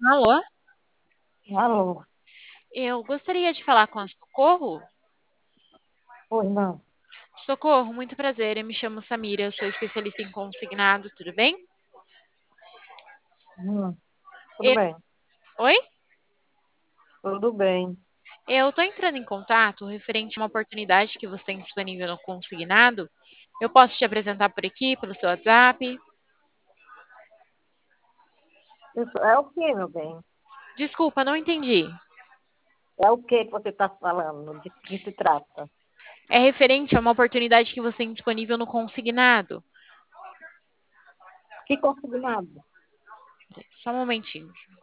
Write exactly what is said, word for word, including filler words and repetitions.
Alô? Alô? Eu gostaria de falar com a Socorro. Oi, não. Socorro, muito prazer. Eu me chamo Samira, eu sou especialista em consignados, tudo bem? Hum, tudo Eu- bem, Oi? tudo bem. Eu estou entrando em contato referente a uma oportunidade que você tem disponível no consignado. Eu posso te apresentar por aqui, pelo seu WhatsApp? Isso é o que, meu bem? Desculpa, não entendi. É o que que você está falando? De que se trata? É referente a uma oportunidade que você tem disponível no consignado. Que consignado? Só um momentinho.